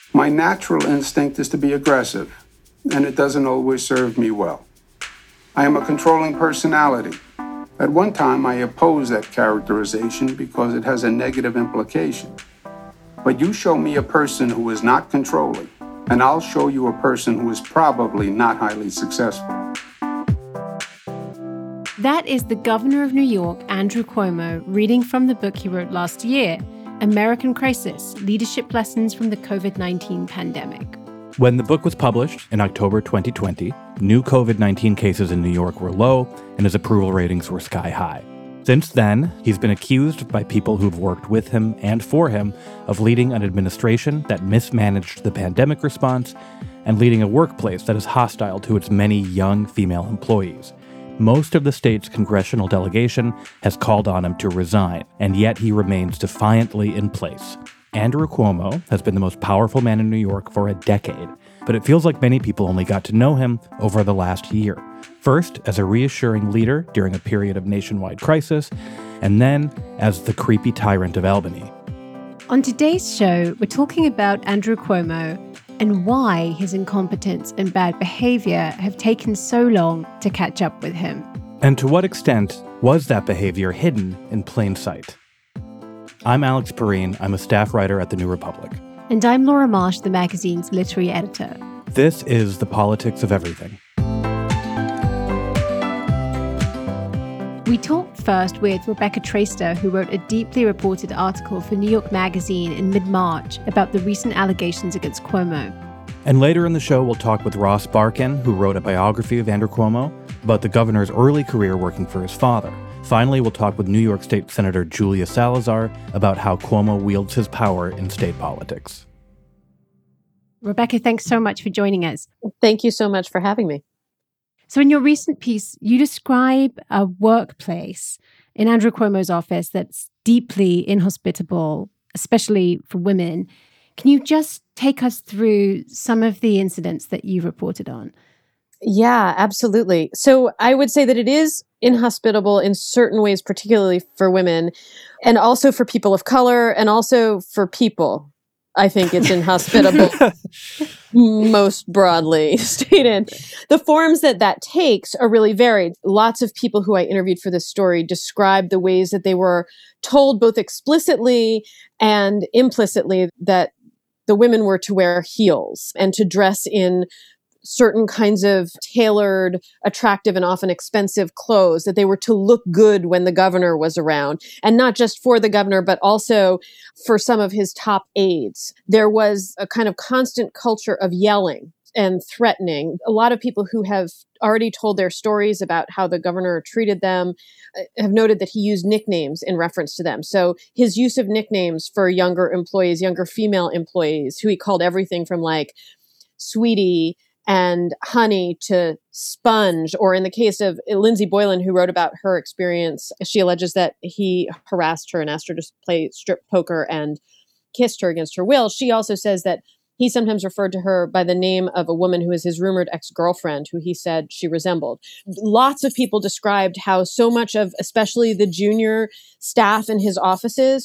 My natural instinct is to be aggressive, and it doesn't always serve me well. I am a controlling personality. At one time, I opposed that characterization because it has a negative implication. But you show me a person who is not controlling, and I'll show you a person who is probably not highly successful. That is the governor of New York, Andrew Cuomo, reading from the book he wrote last year, American Crisis: Leadership Lessons from the COVID-19 Pandemic. When the book was published in October 2020, new COVID-19 cases in New York were low, and his approval ratings were sky high. Since then, he's been accused by people who've worked with him and for him of leading an administration that mismanaged the pandemic response and leading a workplace that is hostile to its many young female employees. Most of the state's congressional delegation has called on him to resign, and yet he remains defiantly in place. Andrew Cuomo has been the most powerful man in New York for a decade, but it feels like many people only got to know him over the last year. First, as a reassuring leader during a period of nationwide crisis, and then as the creepy tyrant of Albany. On today's show, we're talking about Andrew Cuomo and why his incompetence and bad behavior have taken so long to catch up with him. And to what extent was that behavior hidden in plain sight? I'm Alex Perrine. I'm a staff writer at The New Republic. And I'm Laura Marsh, the magazine's literary editor. This is The Politics of Everything. We talked first with Rebecca Traister, who wrote a deeply reported article for New York Magazine in mid-March about the recent allegations against Cuomo. And later in the show, we'll talk with Ross Barkan, who wrote a biography of Andrew Cuomo about the governor's early career working for his father. Finally, we'll talk with New York State Senator Julia Salazar about how Cuomo wields his power in state politics. Rebecca, thanks so much for joining us. Thank you so much for having me. So in your recent piece, you describe a workplace in Andrew Cuomo's office that's deeply inhospitable, especially for women. Can you just take us through some of the incidents that you reported on? Yeah, absolutely. So I would say that it is inhospitable in certain ways, particularly for women, and also for people of color, and also for people. I think it's inhospitable, most broadly stated. The forms that takes are really varied. Lots of people who I interviewed for this story described the ways that they were told both explicitly and implicitly that the women were to wear heels and to dress in certain kinds of tailored, attractive, and often expensive clothes, that they were to look good when the governor was around. And not just for the governor, but also for some of his top aides. There was a kind of constant culture of yelling and threatening. A lot of people who have already told their stories about how the governor treated them have noted that he used nicknames in reference to them. So his use of nicknames for younger employees, younger female employees, who he called everything from like sweetie and honey to sponge, or in the case of Lindsay Boylan, who wrote about her experience, she alleges that he harassed her and asked her to play strip poker and kissed her against her will. She also says that he sometimes referred to her by the name of a woman who is his rumored ex-girlfriend, who he said she resembled. Lots of people described how so much of, especially the junior staff in his offices,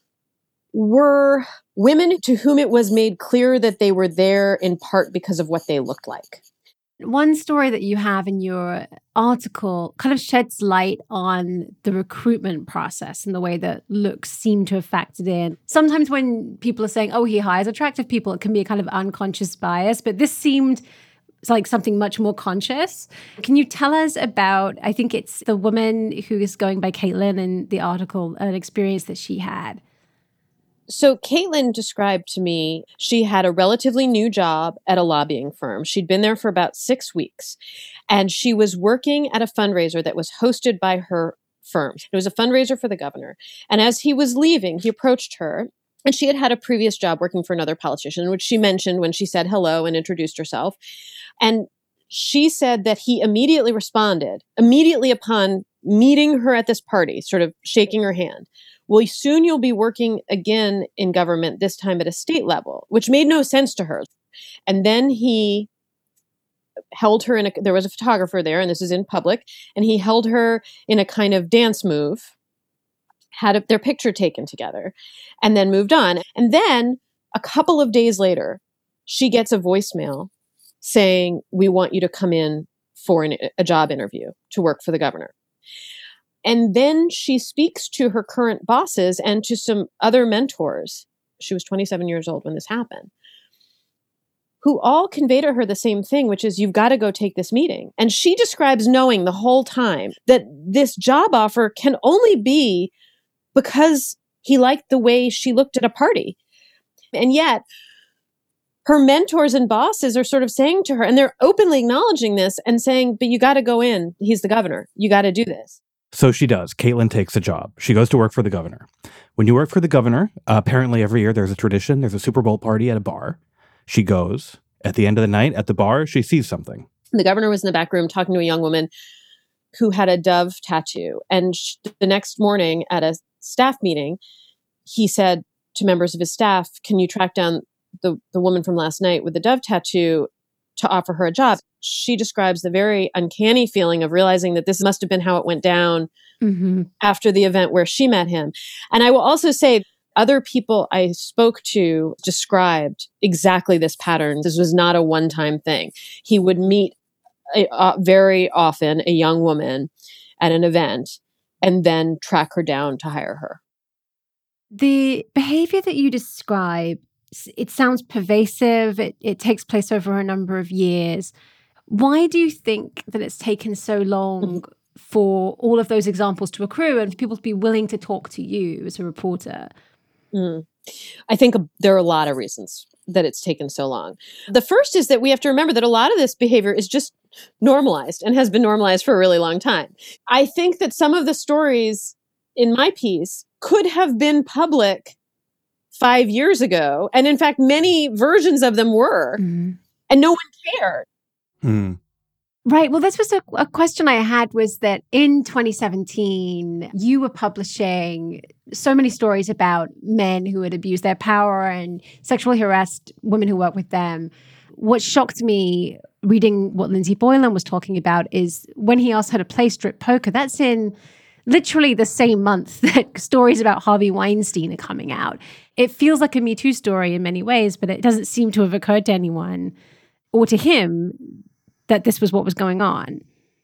were women to whom it was made clear that they were there in part because of what they looked like. One story that you have in your article kind of sheds light on the recruitment process and the way that looks seem to have factored in. Sometimes when people are saying, oh, he hires attractive people, it can be a kind of unconscious bias, but this seemed like something much more conscious. Can you tell us about, I think it's the woman who is going by Caitlin in the article, an experience that she had? So Caitlin described to me, she had a relatively new job at a lobbying firm. She'd been there for about 6 weeks, and she was working at a fundraiser that was hosted by her firm. It was a fundraiser for the governor. And as he was leaving, he approached her, and she had had a previous job working for another politician, which she mentioned when she said hello and introduced herself. And she said that he immediately responded, immediately upon meeting her at this party, sort of shaking her hand. Well, soon you'll be working again in government, this time at a state level, which made no sense to her. And then he held her there was a photographer there, and this is in public, and he held her in a kind of dance move, had their picture taken together, and then moved on. And then a couple of days later, she gets a voicemail saying, we want you to come in for a job interview to work for the governor. And then she speaks to her current bosses and to some other mentors. She was 27 years old when this happened, who all convey to her the same thing, which is, you've got to go take this meeting. And she describes knowing the whole time that this job offer can only be because he liked the way she looked at a party. And yet, her mentors and bosses are sort of saying to her, and they're openly acknowledging this and saying, but you got to go in. He's the governor. You got to do this. So she does. Caitlin takes a job. She goes to work for the governor. When you work for the governor, apparently every year there's a tradition. There's a Super Bowl party at a bar. She goes. At the end of the night at the bar, she sees something. The governor was in the back room talking to a young woman who had a dove tattoo. And the next morning at a staff meeting, he said to members of his staff, can you track down the woman from last night with the dove tattoo to offer her a job? She describes the very uncanny feeling of realizing that this must have been how it went down after the event where she met him. And I will also say, other people I spoke to described exactly this pattern. This was not a one-time thing. He would meet very often a young woman at an event and then track her down to hire her. The behavior that you describe, it sounds pervasive. It takes place over a number of years. Why do you think that it's taken so long for all of those examples to accrue and for people to be willing to talk to you as a reporter? I think there are a lot of reasons that it's taken so long. The first is that we have to remember that a lot of this behavior is just normalized and has been normalized for a really long time. I think that some of the stories in my piece could have been public 5 years ago. And in fact, many versions of them were, and no one cared. Right. Well, this was a question I had, was that in 2017, you were publishing so many stories about men who had abused their power and sexually harassed women who worked with them. What shocked me reading what Lindsay Boylan was talking about is when he asked her to play strip poker, that's in literally the same month that stories about Harvey Weinstein are coming out. It feels like a Me Too story in many ways, but it doesn't seem to have occurred to anyone or to him that this was what was going on.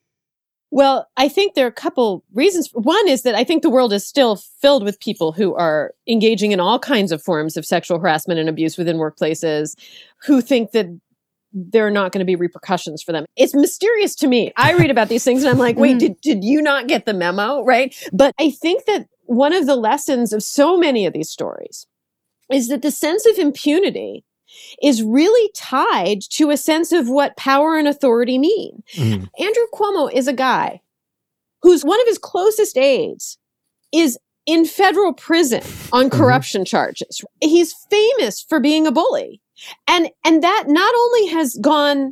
Well, I think there are a couple reasons. One is that I think the world is still filled with people who are engaging in all kinds of forms of sexual harassment and abuse within workplaces, who think that there are not going to be repercussions for them. It's mysterious to me. I read about these things and I'm like, wait, did you not get the memo, right? But I think that one of the lessons of so many of these stories is that the sense of impunity is really tied to a sense of what power and authority mean. Andrew Cuomo is a guy who's one of his closest aides is in federal prison on corruption charges. He's famous for being a bully. And that not only has gone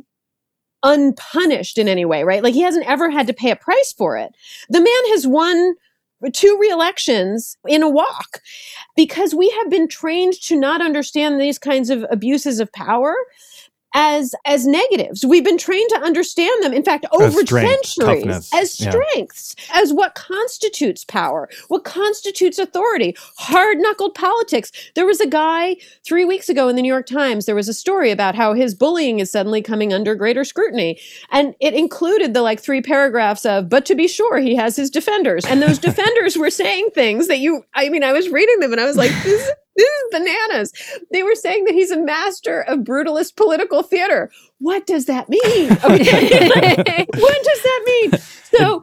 unpunished in any way, right? Like he hasn't ever had to pay a price for it. The man has won 2 re-elections in a walk because we have been trained to not understand these kinds of abuses of power as negatives. We've been trained to understand them, in fact, over centuries, as strengths, as what constitutes power, what constitutes authority, hard-knuckled politics. There was a guy 3 weeks ago in the New York Times, there was a story about how his bullying is suddenly coming under greater scrutiny. And it included the 3 paragraphs of, but to be sure, he has his defenders. And those defenders were saying things that I was reading them and I was like, this is bananas. They were saying that he's a master of brutalist political theater. What does that mean? Okay. What does that mean? So,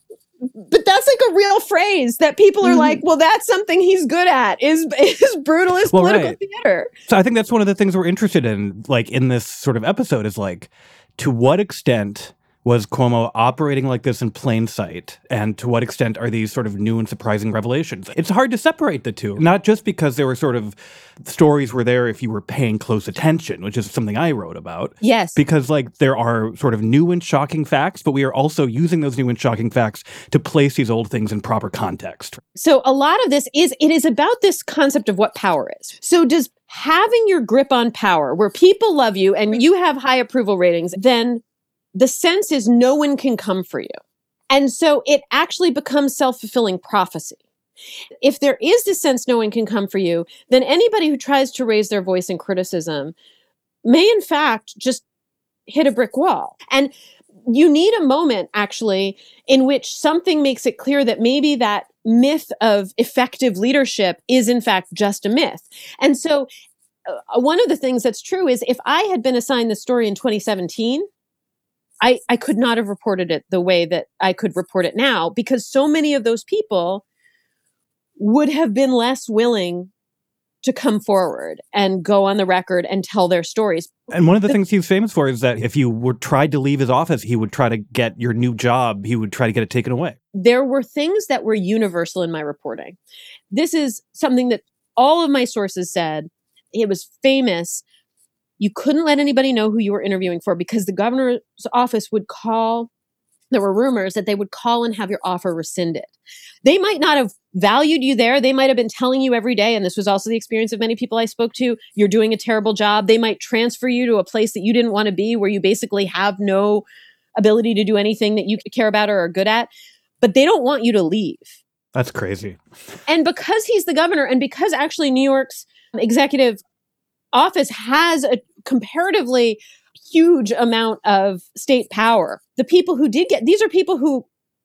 but that's like a real phrase that people are like, well, that's something he's good at is brutalist political theater. So I think that's one of the things we're interested in, in this sort of episode is to what extent was Cuomo operating like this in plain sight? And to what extent are these sort of new and surprising revelations? It's hard to separate the two, not just because there were sort of stories were there if you were paying close attention, which is something I wrote about. Yes. Because there are sort of new and shocking facts, but we are also using those new and shocking facts to place these old things in proper context. So a lot of this it is about this concept of what power is. So does having your grip on power, where people love you and you have high approval ratings, then the sense is no one can come for you. And so it actually becomes self-fulfilling prophecy. If there is this sense no one can come for you, then anybody who tries to raise their voice in criticism may in fact just hit a brick wall. And you need a moment, actually, in which something makes it clear that maybe that myth of effective leadership is in fact just a myth. And so one of the things that's true is if I had been assigned the story in 2017, I could not have reported it the way that I could report it now, because so many of those people would have been less willing to come forward and go on the record and tell their stories. And one of the things he's famous for is that if you were tried to leave his office, he would try to get your new job. He would try to get it taken away. There were things that were universal in my reporting. This is something that all of my sources said. It was famous. You couldn't let anybody know who you were interviewing for because the governor's office would call. There were rumors that they would call and have your offer rescinded. They might not have valued you there. They might have been telling you every day, and this was also the experience of many people I spoke to, you're doing a terrible job. They might transfer you to a place that you didn't want to be, where you basically have no ability to do anything that you care about or are good at. But they don't want you to leave. That's crazy. And because he's the governor, and because actually New York's executive office has a comparatively huge amount of state power, the people who did get, these are people who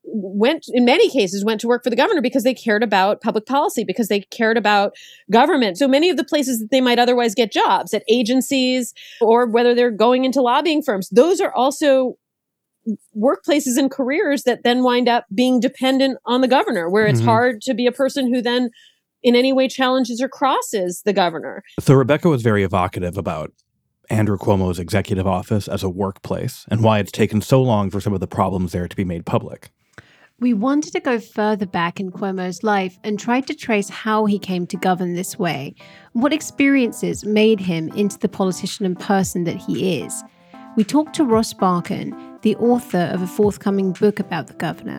in many cases went to work for the governor because they cared about public policy, because they cared about government. So many of the places that they might otherwise get jobs, at agencies, or whether they're going into lobbying firms, those are also workplaces and careers that then wind up being dependent on the governor, where it's hard to be a person who then in any way challenges or crosses the governor. So Rebecca was very evocative about Andrew Cuomo's executive office as a workplace and why it's taken so long for some of the problems there to be made public. We wanted to go further back in Cuomo's life and tried to trace how he came to govern this way, what experiences made him into the politician and person that he is. We talked to Ross Barkan, the author of a forthcoming book about the governor.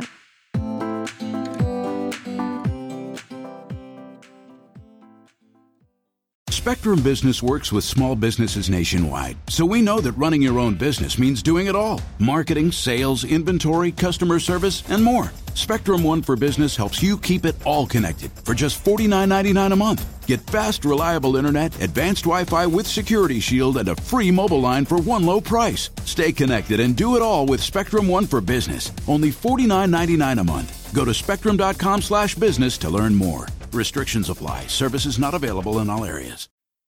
Spectrum Business works with small businesses nationwide, so we know that running your own business means doing it all. Marketing, sales, inventory, customer service, and more. Spectrum One for Business helps you keep it all connected for just $49.99 a month. Get fast, reliable internet, advanced Wi-Fi with Security Shield, and a free mobile line for one low price. Stay connected and do it all with Spectrum One for Business. Only $49.99 a month. Go to spectrum.com/business to learn more. Restrictions apply. Services not available in all areas.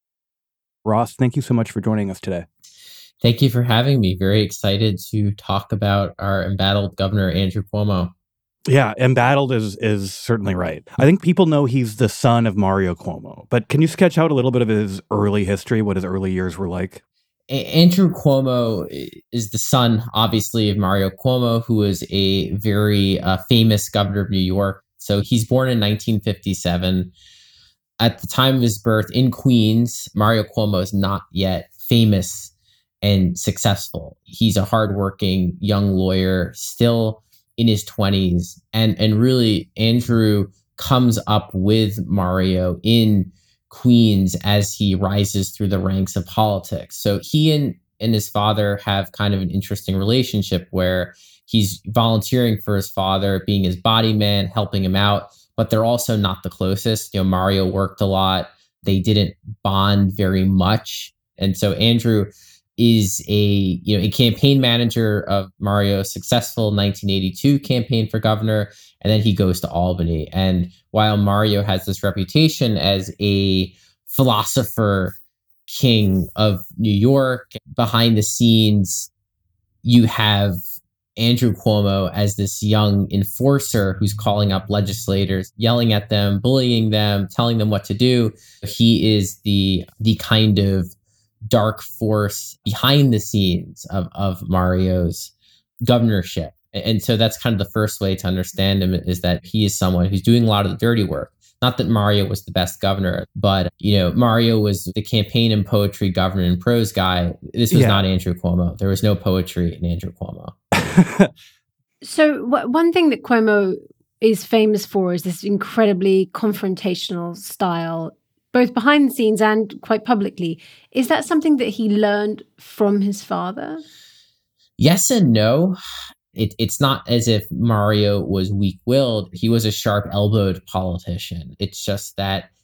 Ross, thank you so much for joining us today. Thank you for having me. Very excited to talk about our embattled Governor Andrew Cuomo. Yeah, embattled is certainly right. I think people know he's the son of Mario Cuomo, but can you sketch out a little bit of his early history, what his early years were like? Andrew Cuomo is the son, obviously, of Mario Cuomo, who was a very famous governor of New York. So he's born in 1957. At the time of his birth in Queens, Mario Cuomo is not yet famous and successful. He's a hardworking young lawyer, still in his 20s. And really, Andrew comes up with Mario in Queens as he rises through the ranks of politics. So he and his father have kind of an interesting relationship where he's volunteering for his father, being his body man, helping him out, but they're also not the closest. You know, Mario worked a lot. They didn't bond very much. And so Andrew is a campaign manager of Mario's successful 1982 campaign for governor. And then he goes to Albany. And while Mario has this reputation as a philosopher king of New York, behind the scenes, you have Andrew Cuomo as this young enforcer who's calling up legislators, yelling at them, bullying them, telling them what to do. He is the kind of dark force behind the scenes of Mario's governorship. And so that's kind of the first way to understand him, is that he is someone who's doing a lot of the dirty work. Not that Mario was the best governor, but, Mario was the campaign and poetry, governor and prose guy. This was not Andrew Cuomo. There was no poetry in Andrew Cuomo. So one thing that Cuomo is famous for is this incredibly confrontational style, both behind the scenes and quite publicly. Is that something that he learned from his father? Yes and no. It's not as if Mario was weak-willed. He was a sharp-elbowed politician. It's just that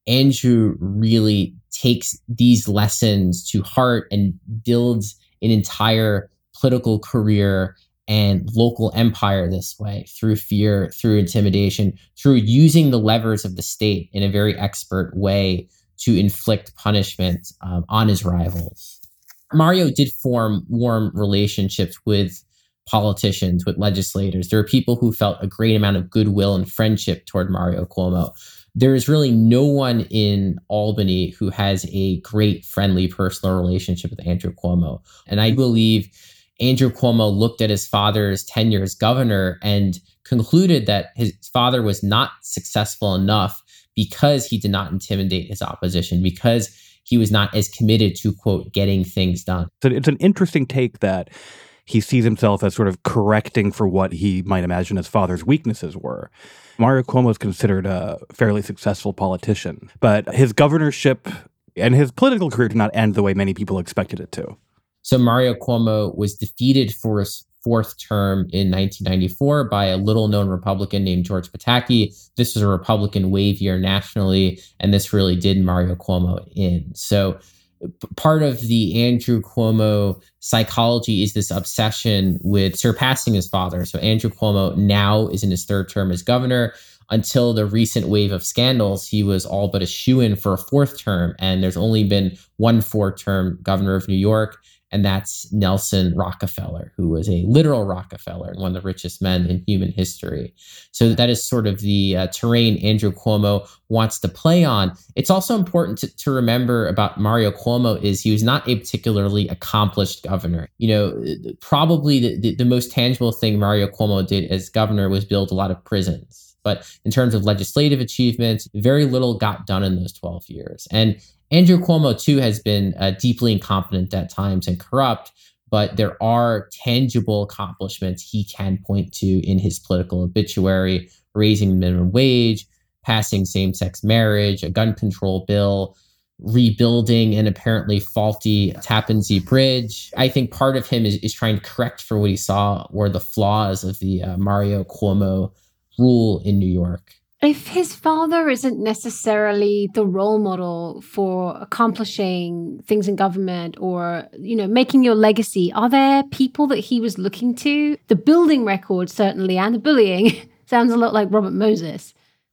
Andrew really takes these lessons to heart and builds an entire political career and local empire this way, through fear, through intimidation, through using the levers of the state in a very expert way to inflict punishment on his rivals. Mario did form warm relationships with politicians, with legislators. There are people who felt a great amount of goodwill and friendship toward Mario Cuomo. There is really no one in Albany who has a great, friendly, personal relationship with Andrew Cuomo. And I believe Andrew Cuomo looked at his father's tenure as governor and concluded that his father was not successful enough because he did not intimidate his opposition, because he was not as committed to, quote, getting things done. So it's an interesting take that he sees himself as sort of correcting for what he might imagine his father's weaknesses were. Mario Cuomo is considered a fairly successful politician, but his governorship and his political career did not end the way many people expected it to. So Mario Cuomo was defeated for his fourth term in 1994 by a little-known Republican named George Pataki. This was a Republican wave year nationally, and this really did Mario Cuomo in. So part of the Andrew Cuomo psychology is this obsession with surpassing his father. So Andrew Cuomo now is in his third term as governor. Until the recent wave of scandals, he was all but a shoo-in for a fourth term. And there's only been one four-term governor of New York, and that's Nelson Rockefeller, who was a literal Rockefeller and one of the richest men in human history. So that is sort of the terrain Andrew Cuomo wants to play on. It's also important to remember about Mario Cuomo is he was not a particularly accomplished governor. You know, probably the most tangible thing Mario Cuomo did as governor was build a lot of prisons. But in terms of legislative achievements, very little got done in those 12 years. And Andrew Cuomo, too, has been deeply incompetent at times and corrupt, but there are tangible accomplishments he can point to in his political obituary: raising the minimum wage, passing same-sex marriage, a gun control bill, rebuilding an apparently faulty Tappan Zee Bridge. I think part of him is trying to correct for what he saw were the flaws of the Mario Cuomo rule in New York. If his father isn't necessarily the role model for accomplishing things in government or, you know, making your legacy, are there people that he was looking to? The building record, certainly, and the bullying sounds a lot like Robert Moses.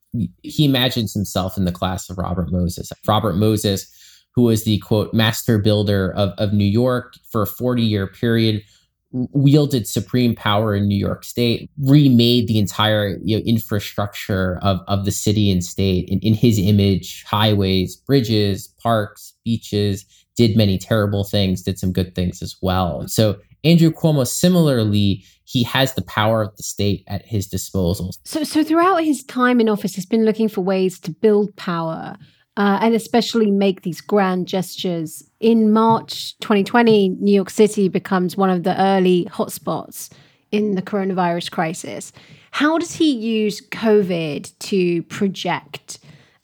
He imagines himself in the class of Robert Moses. Robert Moses, who was the, quote, master builder of New York for a 40-year period, wielded supreme power in New York State, remade the entire infrastructure of the city and state in his image: highways, bridges, parks, beaches, did many terrible things, did some good things as well. So Andrew Cuomo, similarly, he has the power of the state at his disposal. So throughout his time in office, he's been looking for ways to build power. And especially make these grand gestures. In March 2020, New York City becomes one of the early hotspots in the coronavirus crisis. How does he use COVID to project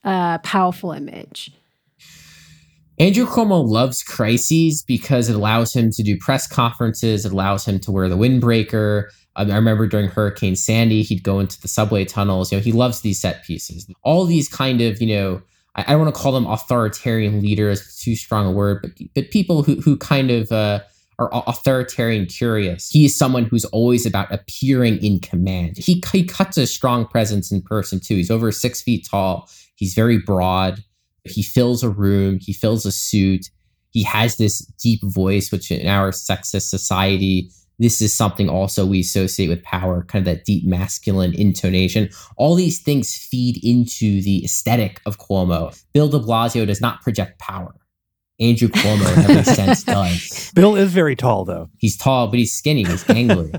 a powerful image? Andrew Cuomo loves crises because it allows him to do press conferences. It allows him to wear the windbreaker. I remember during Hurricane Sandy, he'd go into the subway tunnels. He loves these set pieces. All these kind of, I don't want to call them authoritarian leaders, it's too strong a word, but people who kind of are authoritarian curious. He is someone who's always about appearing in command. He cuts a strong presence in person, too. He's over 6 feet tall. He's very broad. He fills a room. He fills a suit. He has this deep voice, which in our sexist society, this is something also we associate with power, kind of that deep masculine intonation. All these things feed into the aesthetic of Cuomo. Bill de Blasio does not project power. Andrew Cuomo, in every sense, does. Bill is very tall, though. He's tall, but he's skinny. He's gangly.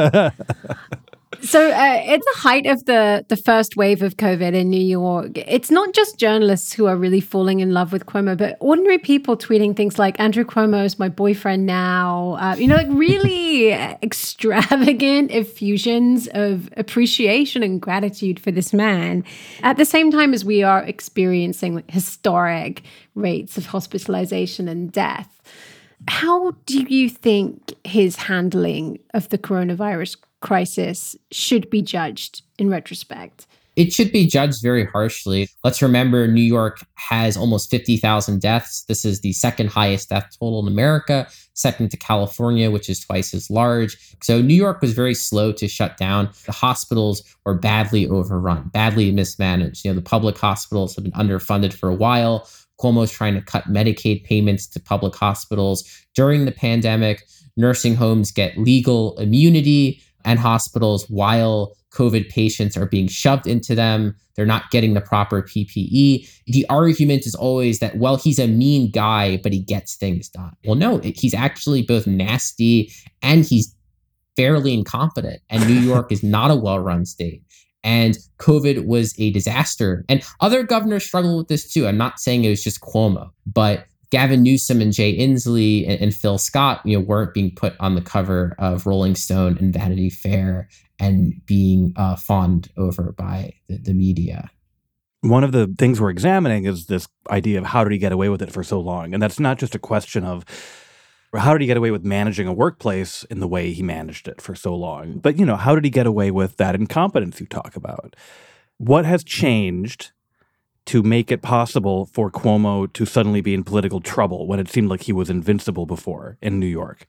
So at the height of the first wave of COVID in New York, it's not just journalists who are really falling in love with Cuomo, but ordinary people tweeting things like, Andrew Cuomo is my boyfriend now. Like really extravagant effusions of appreciation and gratitude for this man. At the same time as we are experiencing historic rates of hospitalization and death. How do you think his handling of the coronavirus crisis should be judged in retrospect? It should be judged very harshly. Let's remember New York has almost 50,000 deaths. This is the second highest death total in America, second to California, which is twice as large. So New York was very slow to shut down. The hospitals were badly overrun, badly mismanaged. The public hospitals have been underfunded for a while. Cuomo's trying to cut Medicaid payments to public hospitals. During the pandemic, nursing homes get legal immunity and hospitals while COVID patients are being shoved into them. They're not getting the proper PPE. The argument is always that, well, he's a mean guy, but he gets things done. Well, no, he's actually both nasty and he's fairly incompetent. And New York is not a well-run state. And COVID was a disaster. And other governors struggle with this too. I'm not saying it was just Cuomo, but Gavin Newsom and Jay Inslee and Phil Scott, weren't being put on the cover of Rolling Stone and Vanity Fair and being fawned over by the media. One of the things we're examining is this idea of how did he get away with it for so long? And that's not just a question of how did he get away with managing a workplace in the way he managed it for so long? But, how did he get away with that incompetence you talk about? What has changed to make it possible for Cuomo to suddenly be in political trouble when it seemed like he was invincible before in New York?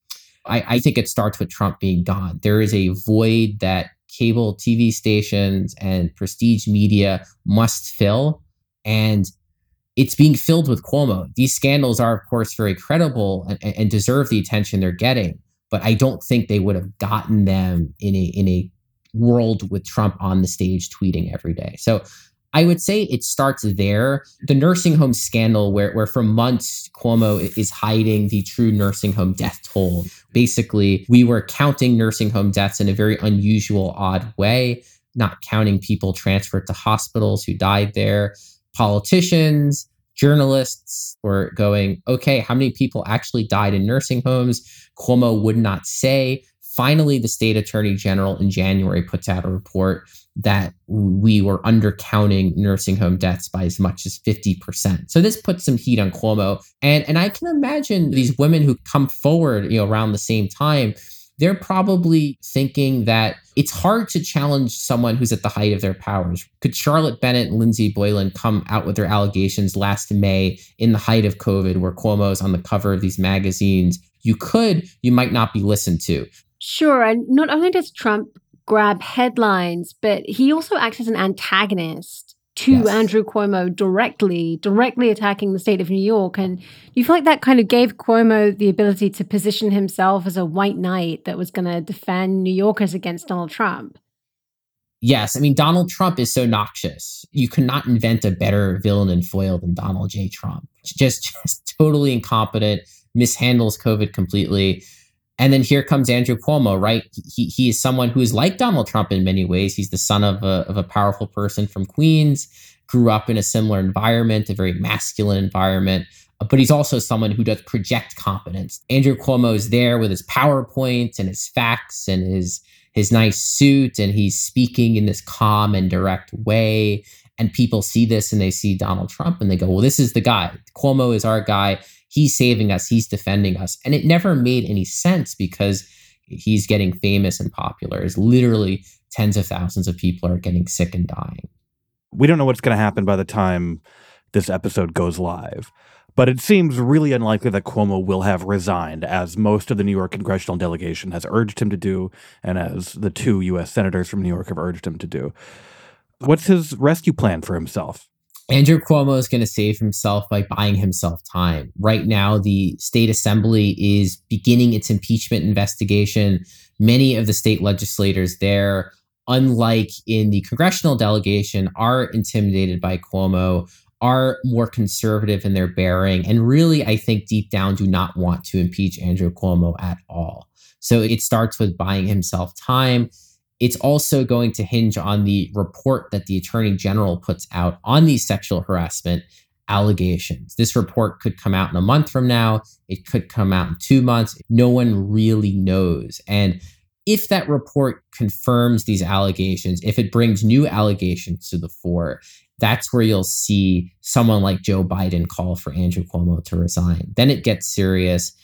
I think it starts with Trump being gone. There is a void that cable TV stations and prestige media must fill, and it's being filled with Cuomo. These scandals are, of course, very credible and deserve the attention they're getting, but I don't think they would have gotten them in a world with Trump on the stage tweeting every day. So I would say it starts there. The nursing home scandal, where for months Cuomo is hiding the true nursing home death toll. Basically, we were counting nursing home deaths in a very unusual, odd way, not counting people transferred to hospitals who died there. Politicians, journalists were going, okay, how many people actually died in nursing homes? Cuomo would not say. Finally, the state attorney general in January puts out a report that we were undercounting nursing home deaths by as much as 50%. So this puts some heat on Cuomo. And I can imagine these women who come forward, around the same time, they're probably thinking that it's hard to challenge someone who's at the height of their powers. Could Charlotte Bennett and Lindsey Boylan come out with their allegations last May in the height of COVID, where Cuomo's on the cover of these magazines? You might not be listened to. Sure. And not only does Trump grab headlines, but he also acts as an antagonist to Andrew Cuomo directly attacking the state of New York. And do you feel like that kind of gave Cuomo the ability to position himself as a white knight that was going to defend New Yorkers against Donald Trump? Yes. I mean, Donald Trump is so noxious. You cannot invent a better villain and foil than Donald J. Trump. Just totally incompetent, mishandles COVID completely. And then here comes Andrew Cuomo, right? He is someone who is like Donald Trump in many ways. He's the son of a powerful person from Queens, grew up in a similar environment, a very masculine environment. But he's also someone who does project competence. Andrew Cuomo is there with his PowerPoint and his facts and his nice suit, and he's speaking in this calm and direct way. And people see this and they see Donald Trump and they go, well, this is the guy. Cuomo is our guy. He's saving us. He's defending us. And it never made any sense because he's getting famous and popular. It's literally tens of thousands of people are getting sick and dying. We don't know what's going to happen by the time this episode goes live, but it seems really unlikely that Cuomo will have resigned, as most of the New York congressional delegation has urged him to do, and as the 2 U.S. senators from New York have urged him to do. What's his rescue plan for himself? Andrew Cuomo is going to save himself by buying himself time. Right now, the state assembly is beginning its impeachment investigation. Many of the state legislators there, unlike in the congressional delegation, are intimidated by Cuomo, are more conservative in their bearing, and really, I think deep down do not want to impeach Andrew Cuomo at all. So it starts with buying himself time. It's also going to hinge on the report that the attorney general puts out on these sexual harassment allegations. This report could come out in a month from now. It could come out in 2 months. No one really knows. And if that report confirms these allegations, if it brings new allegations to the fore, that's where you'll see someone like Joe Biden call for Andrew Cuomo to resign. Then it gets serious.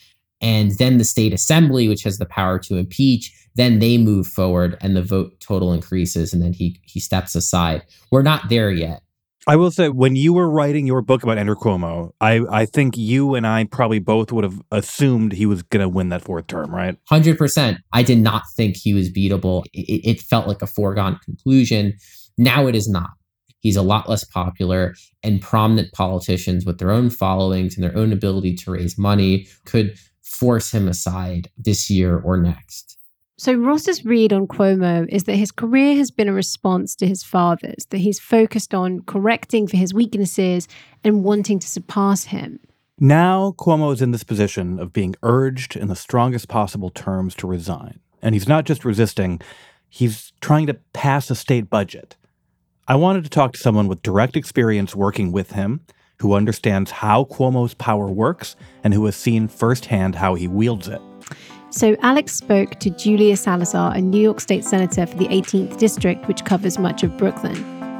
And then the state assembly, which has the power to impeach, then they move forward and the vote total increases, and then he steps aside. We're not there yet. I will say, when you were writing your book about Andrew Cuomo, I think you and I probably both would have assumed he was going to win that fourth term, right? 100%. I did not think he was beatable. It felt like a foregone conclusion. Now it is not. He's a lot less popular, and prominent politicians with their own followings and their own ability to raise money could force him aside this year or next. So Ross's read on Cuomo is that his career has been a response to his father's, that he's focused on correcting for his weaknesses and wanting to surpass him. Now Cuomo is in this position of being urged in the strongest possible terms to resign. And he's not just resisting, he's trying to pass a state budget. I wanted to talk to someone with direct experience working with him, who understands how Cuomo's power works and who has seen firsthand how he wields it. So Alex spoke to Julia Salazar, a New York State Senator for the 18th District, which covers much of Brooklyn.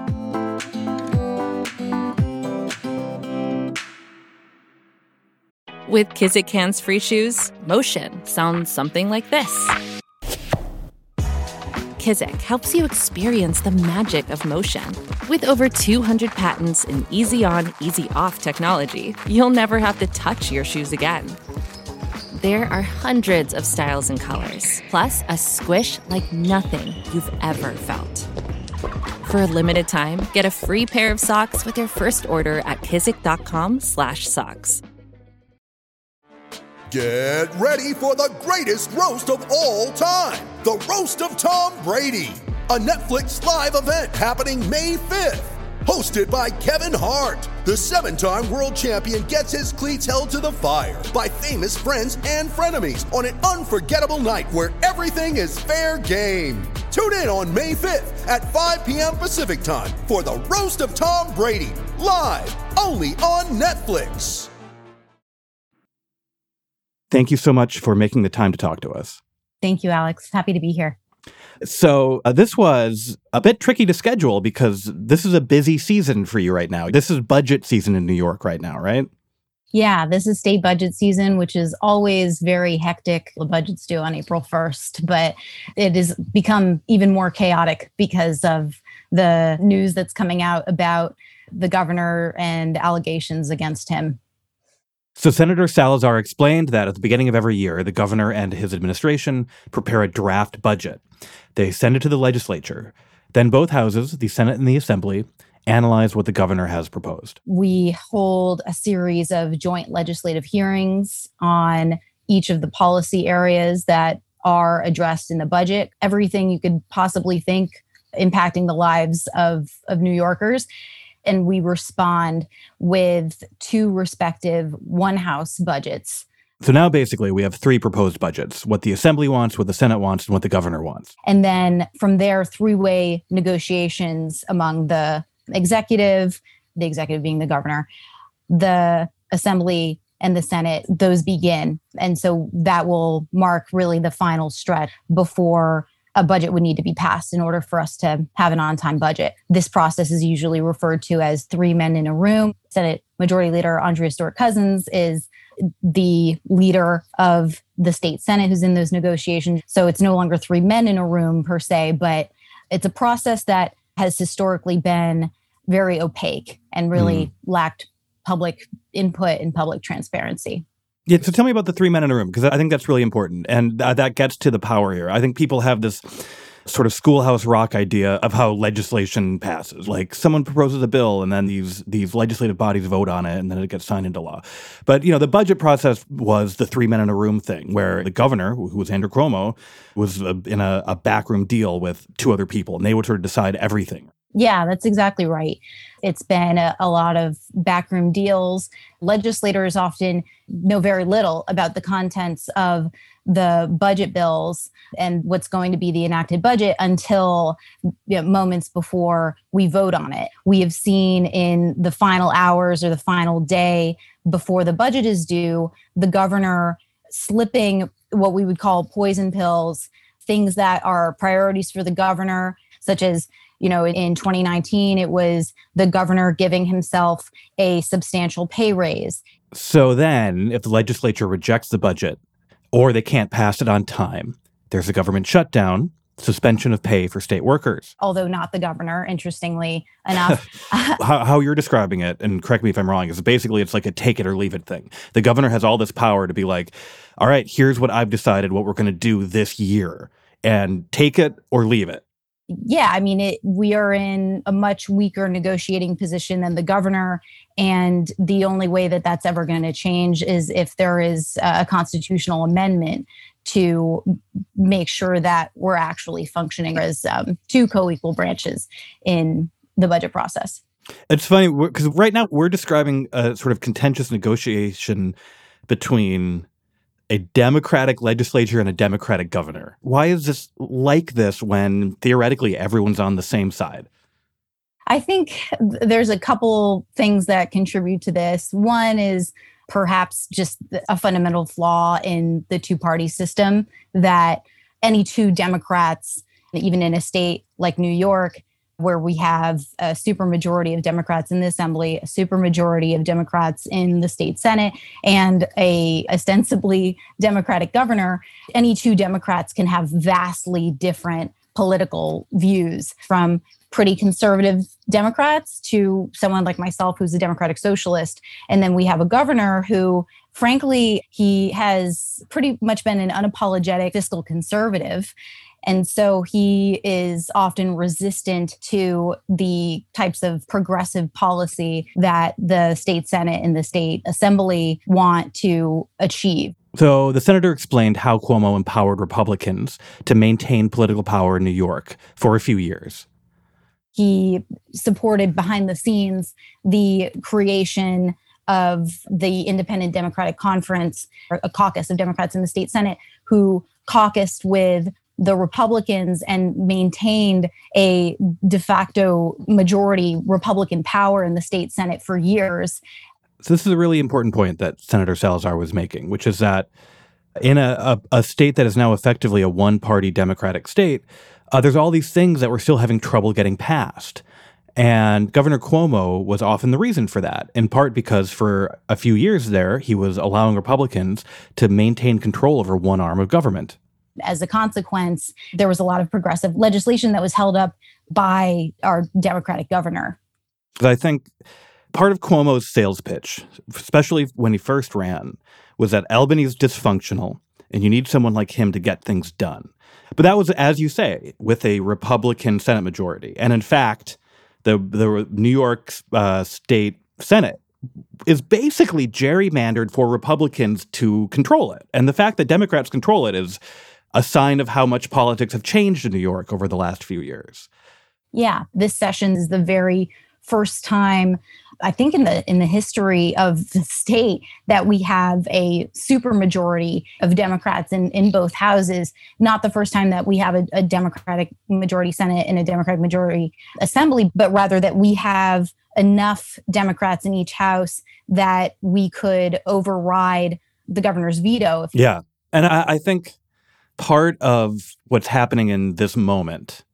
With Kizik hands-free shoes, motion sounds something like this. Kizik helps you experience the magic of motion. With over 200 patents and easy-on, easy-off technology, you'll never have to touch your shoes again. There are hundreds of styles and colors, plus a squish like nothing you've ever felt. For a limited time, get a free pair of socks with your first order at kizik.com/socks. Get ready for the greatest roast of all time, the Roast of Tom Brady, a Netflix live event happening May 5th. Hosted by Kevin Hart, the 7-time world champion gets his cleats held to the fire by famous friends and frenemies on an unforgettable night where everything is fair game. Tune in on May 5th at 5 p.m. Pacific time for the Roast of Tom Brady, live only on Netflix. Thank you so much for making the time to talk to us. Thank you, Alex. Happy to be here. So this was a bit tricky to schedule because this is a busy season for you right now. This is budget season in New York right now, right? Yeah, this is state budget season, which is always very hectic. The budget's due on April 1st, but it has become even more chaotic because of the news that's coming out about the governor and allegations against him. So Senator Salazar explained that at the beginning of every year, the governor and his administration prepare a draft budget. They send it to the legislature. Then both houses, the Senate and the Assembly, analyze what the governor has proposed. We hold a series of joint legislative hearings on each of the policy areas that are addressed in the budget. Everything you could possibly think impacting the lives of New Yorkers. And we respond with 2 respective one-house budgets. So now basically we have 3 proposed budgets, what the Assembly wants, what the Senate wants, and what the governor wants. And then from there, 3-way negotiations among the executive being the governor, the Assembly, and the Senate, those begin. And so that will mark really the final stretch before a budget would need to be passed in order for us to have an on-time budget. This process is usually referred to as 3 men in a room. Senate Majority Leader Andrea Stewart-Cousins is the leader of the state Senate who's in those negotiations. So it's no longer 3 men in a room per se, but it's a process that has historically been very opaque and really lacked public input and public transparency. Yeah, so tell me about the 3 men in a room, because I think that's really important. And that gets to the power here. I think people have this sort of Schoolhouse Rock idea of how legislation passes. Like someone proposes a bill and then these legislative bodies vote on it and then it gets signed into law. But, you know, the budget process was the 3 men in a room thing where the governor, who was Andrew Cuomo, was in a backroom deal with 2 other people and they would sort of decide everything. Yeah, that's exactly right. It's been a lot of backroom deals. Legislators often know very little about the contents of the budget bills and what's going to be the enacted budget until moments before we vote on it. We have seen in the final hours or the final day before the budget is due, the governor slipping what we would call poison pills, things that are priorities for the governor, such as in 2019, it was the governor giving himself a substantial pay raise. So then, if the legislature rejects the budget, or they can't pass it on time. There's a government shutdown, suspension of pay for state workers. Although not the governor, interestingly enough. How you're describing it, and correct me if I'm wrong, is basically it's like a take it or leave it thing. The governor has all this power to be like, all right, here's what I've decided what we're going to do this year, and take it or leave it. Yeah, I mean, we are in a much weaker negotiating position than the governor. And the only way that that's ever going to change is if there is a constitutional amendment to make sure that we're actually functioning as two co-equal branches in the budget process. It's funny because right now we're describing a sort of contentious negotiation between a Democratic legislature and a Democratic governor. Why is this like this when theoretically everyone's on the same side? I think there's a couple things that contribute to this. One is perhaps just a fundamental flaw in the two-party system, that any two Democrats, even in a state like New York, where we have a supermajority of Democrats in the Assembly, a supermajority of Democrats in the state Senate, and a ostensibly Democratic governor, any two Democrats can have vastly different political views, from pretty conservative Democrats to someone like myself who's a Democratic socialist. And then we have a governor who, frankly, he has pretty much been an unapologetic fiscal conservative. And so he is often resistant to the types of progressive policy that the state Senate and the state Assembly want to achieve. So the senator explained how Cuomo empowered Republicans to maintain political power in New York for a few years. He supported behind the scenes the creation of the Independent Democratic Conference, or a caucus of Democrats in the state Senate who caucused with the Republicans and maintained a de facto majority Republican power in the state Senate for years. So this is a really important point that Senator Salazar was making, which is that in a state that is now effectively a one-party Democratic state, there's all these things that we're still having trouble getting passed. And Governor Cuomo was often the reason for that, in part because for a few years there, he was allowing Republicans to maintain control over one arm of government. As a consequence, there was a lot of progressive legislation that was held up by our Democratic governor. But I think part of Cuomo's sales pitch, especially when he first ran, was that Albany's dysfunctional and you need someone like him to get things done. But that was, as you say, with a Republican Senate majority. And in fact, the New York State Senate is basically gerrymandered for Republicans to control it. And the fact that Democrats control it is a sign of how much politics have changed in New York over the last few years. Yeah, this session is the very first time, I think, in the history of the state that we have a supermajority of Democrats in both houses. Not the first time that we have a Democratic majority Senate and a Democratic majority Assembly, but rather that we have enough Democrats in each house that we could override the governor's veto. Yeah, and I think part of what's happening in this moment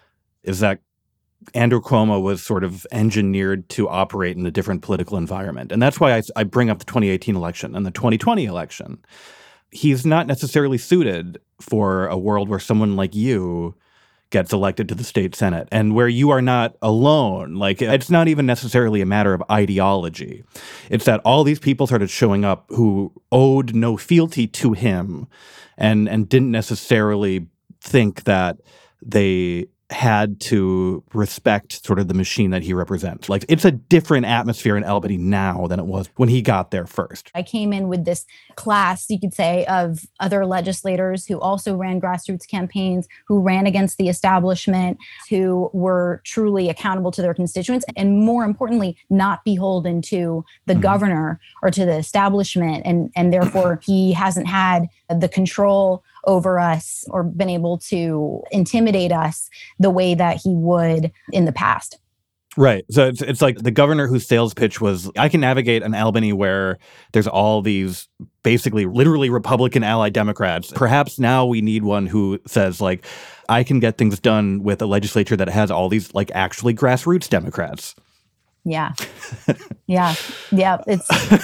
is that Andrew Cuomo was sort of engineered to operate in a different political environment. And that's why I bring up the 2018 election and the 2020 election. He's not necessarily suited for a world where someone like you gets elected to the state Senate and where you are not alone. Like, it's not even necessarily a matter of ideology. It's that all these people started showing up who owed no fealty to him and didn't necessarily think that they had to respect sort of the machine that he represents. Like, it's a different atmosphere in Albany now than it was when he got there first. I came in with this class, you could say, of other legislators who also ran grassroots campaigns, who ran against the establishment, who were truly accountable to their constituents, and more importantly, not beholden to the governor or to the establishment. And therefore, he hasn't had the control over us or been able to intimidate us the way that he would in the past. Right. So it's like the governor whose sales pitch was, I can navigate an Albany where there's all these basically literally Republican allied Democrats. Perhaps now we need one who says, like, I can get things done with a legislature that has all these like actually grassroots Democrats. Yeah. Yeah. It's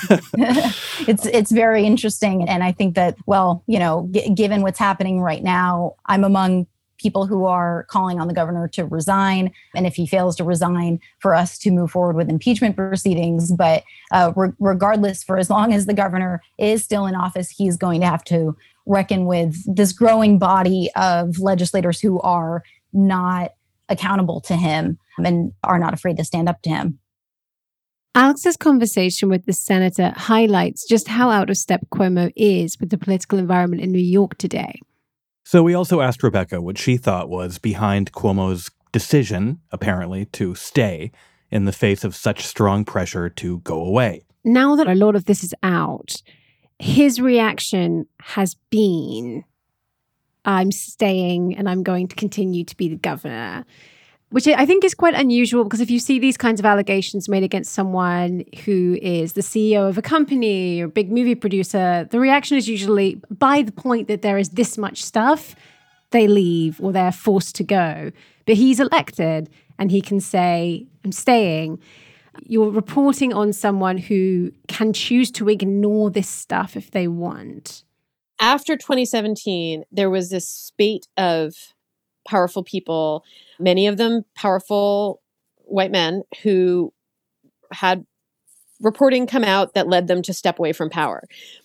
it's very interesting. And I think that, well, given what's happening right now, I'm among people who are calling on the governor to resign. And if he fails to resign, for us to move forward with impeachment proceedings. But regardless, for as long as the governor is still in office, he's going to have to reckon with this growing body of legislators who are not accountable to him and are not afraid to stand up to him. Alex's conversation with the senator highlights just how out of step Cuomo is with the political environment in New York today. So we also asked Rebecca what she thought was behind Cuomo's decision, apparently, to stay in the face of such strong pressure to go away. Now that a lot of this is out, his reaction has been, I'm staying and I'm going to continue to be the governor, which I think is quite unusual because if you see these kinds of allegations made against someone who is the CEO of a company or a big movie producer, the reaction is usually by the point that there is this much stuff, they leave or they're forced to go. But he's elected and he can say, I'm staying. You're reporting on someone who can choose to ignore this stuff if they want. After 2017, there was this spate of powerful people, many of them powerful white men who had reporting come out that led them to step away from power.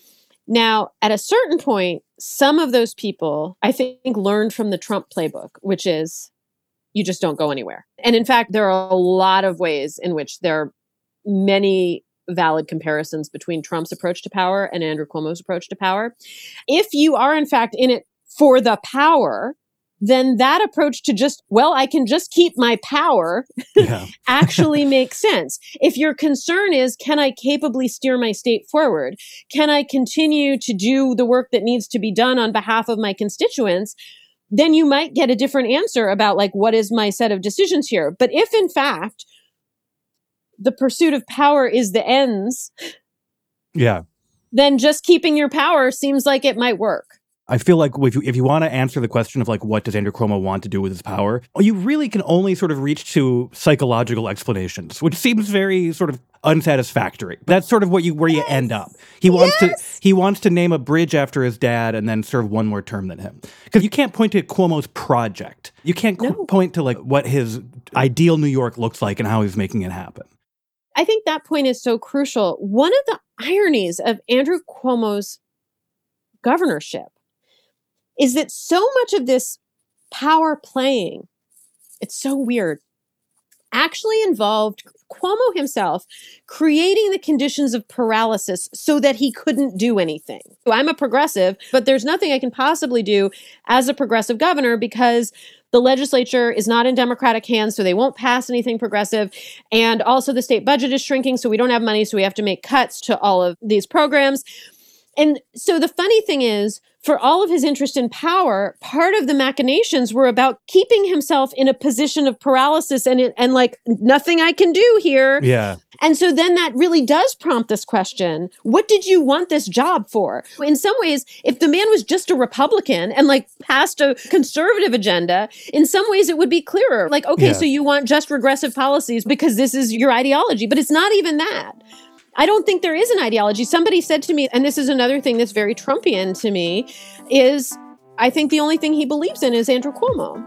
Now, at a certain point, some of those people, I think, learned from the Trump playbook, which is you just don't go anywhere. And in fact, there are a lot of ways in which there are many valid comparisons between Trump's approach to power and Andrew Cuomo's approach to power. If you are, in fact, in it for the power, then that approach to just, well, I can just keep my power actually makes sense. If your concern is, can I capably steer my state forward? Can I continue to do the work that needs to be done on behalf of my constituents? Then you might get a different answer about like, what is my set of decisions here? But if in fact, the pursuit of power is the ends, then just keeping your power seems like it might work. I feel like if you want to answer the question of like, what does Andrew Cuomo want to do with his power, you really can only sort of reach to psychological explanations, which seems very sort of unsatisfactory. That's sort of where you end up. He wants to name a bridge after his dad and then serve one more term than him. Because you can't point to Cuomo's project. You can't point to like what his ideal New York looks like and how he's making it happen. I think that point is so crucial. One of the ironies of Andrew Cuomo's governorship is that so much of this power playing, it's so weird, actually involved Cuomo himself creating the conditions of paralysis so that he couldn't do anything. I'm a progressive, but there's nothing I can possibly do as a progressive governor because the legislature is not in Democratic hands, so they won't pass anything progressive. And also the state budget is shrinking, so we don't have money, so we have to make cuts to all of these programs. And so the funny thing is, for all of his interest in power, part of the machinations were about keeping himself in a position of paralysis and like, nothing I can do here. Yeah. And so then that really does prompt this question, what did you want this job for? In some ways, if the man was just a Republican and like passed a conservative agenda, in some ways it would be clearer. Like, okay, so you want just regressive policies because this is your ideology, but it's not even that. I don't think there is an ideology. Somebody said to me, and this is another thing that's very Trumpian to me, is I think the only thing he believes in is Andrew Cuomo.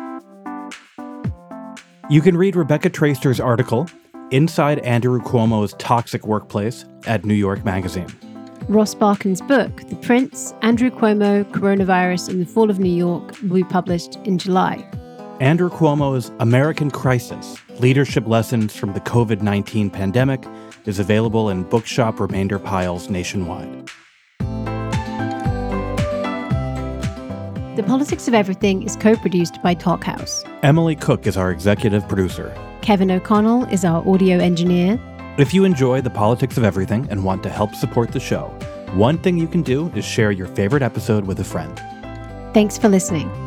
You can read Rebecca Traister's article, Inside Andrew Cuomo's Toxic Workplace, at New York Magazine. Ross Barkan's book, The Prince, Andrew Cuomo, Coronavirus and the Fall of New York, will be published in July. Andrew Cuomo's American Crisis, Leadership Lessons from the COVID-19 Pandemic, is available in bookshop remainder piles nationwide. The Politics of Everything is co-produced by Talkhouse. Emily Cook is our executive producer. Kevin O'Connell is our audio engineer. If you enjoy The Politics of Everything and want to help support the show, one thing you can do is share your favorite episode with a friend. Thanks for listening.